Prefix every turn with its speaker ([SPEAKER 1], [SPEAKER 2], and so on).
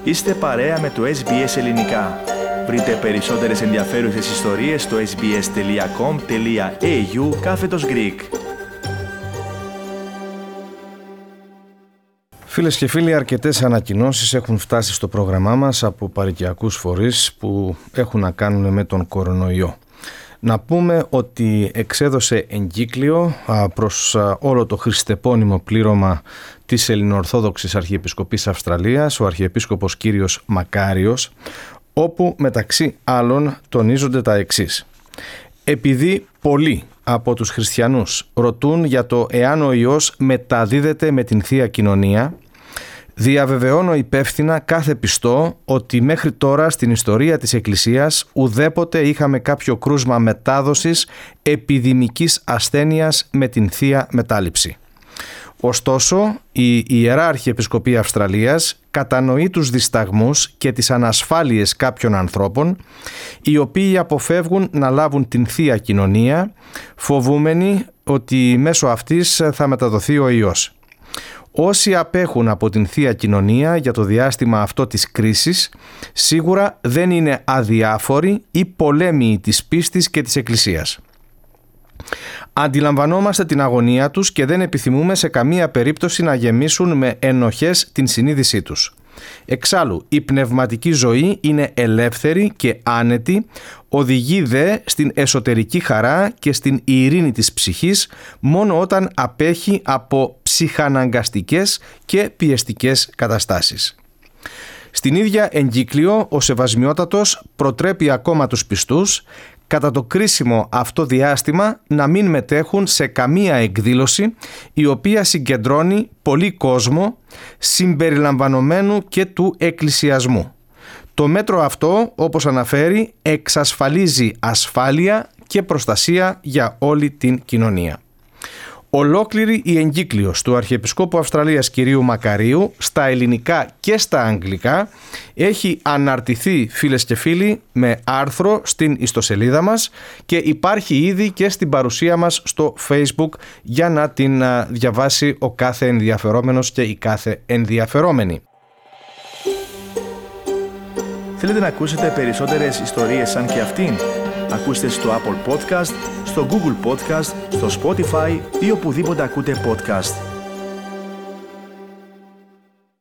[SPEAKER 1] Είστε παρέα με το SBS Ελληνικά. Βρείτε περισσότερες ενδιαφέρουσες ιστορίες στο sbs.com.au/Greek.
[SPEAKER 2] Φίλες και φίλοι, αρκετές ανακοινώσεις έχουν φτάσει στο πρόγραμμά μας από παροικιακούς φορείς που έχουν να κάνουν με τον κορονοϊό. Να πούμε ότι εξέδωσε εγκύκλιο προς όλο το χριστεπώνυμο πλήρωμα της Ελληνοορθόδοξης Αρχιεπισκοπής Αυστραλίας, ο Αρχιεπίσκοπος κύριος Μακάριος, όπου μεταξύ άλλων τονίζονται τα εξής. Επειδή πολλοί από τους χριστιανούς ρωτούν για το εάν ο ιός μεταδίδεται με την Θεία Κοινωνία, διαβεβαιώνω υπεύθυνα κάθε πιστό ότι μέχρι τώρα στην ιστορία της Εκκλησίας ουδέποτε είχαμε κάποιο κρούσμα μετάδοσης επιδημικής ασθένειας με την Θεία Μετάληψη. Ωστόσο, η Ιερά Αρχιεπισκοπή Αυστραλίας κατανοεί τους δισταγμούς και τις ανασφάλειες κάποιων ανθρώπων, οι οποίοι αποφεύγουν να λάβουν την Θεία Κοινωνία, φοβούμενοι ότι μέσω αυτής θα μεταδοθεί ο ιός. Όσοι απέχουν από την Θεία Κοινωνία για το διάστημα αυτό της κρίσης, σίγουρα δεν είναι αδιάφοροι ή πολέμιοι της πίστης και της Εκκλησίας. Αντιλαμβανόμαστε την αγωνία τους και δεν επιθυμούμε σε καμία περίπτωση να γεμίσουν με ενοχές την συνείδησή τους. Εξάλλου, η πνευματική ζωή είναι ελεύθερη και άνετη, οδηγεί δε στην εσωτερική χαρά και στην ειρήνη της ψυχής μόνο όταν απέχει από ψυχαναγκαστικές και πιεστικές καταστάσεις. Στην ίδια εγκύκλιο, ο Σεβασμιότατος προτρέπει ακόμα τους πιστούς κατά το κρίσιμο αυτό διάστημα να μην μετέχουν σε καμία εκδήλωση η οποία συγκεντρώνει πολύ κόσμο συμπεριλαμβανομένου και του εκκλησιασμού. Το μέτρο αυτό, όπως αναφέρει, εξασφαλίζει ασφάλεια και προστασία για όλη την κοινωνία. Ολόκληρη η εγκύκλιος του Αρχιεπισκόπου Αυστραλίας κυρίου Μακαρίου στα ελληνικά και στα αγγλικά έχει αναρτηθεί, φίλες και φίλοι, με άρθρο στην ιστοσελίδα μας και υπάρχει ήδη και στην παρουσία μας στο Facebook για να την διαβάσει ο κάθε ενδιαφερόμενος και η κάθε ενδιαφερόμενη.
[SPEAKER 1] Θέλετε να ακούσετε περισσότερες ιστορίες σαν και αυτήν? Ακούστε στο Apple Podcast, στο Google Podcast, στο Spotify ή οπουδήποτε ακούτε podcast.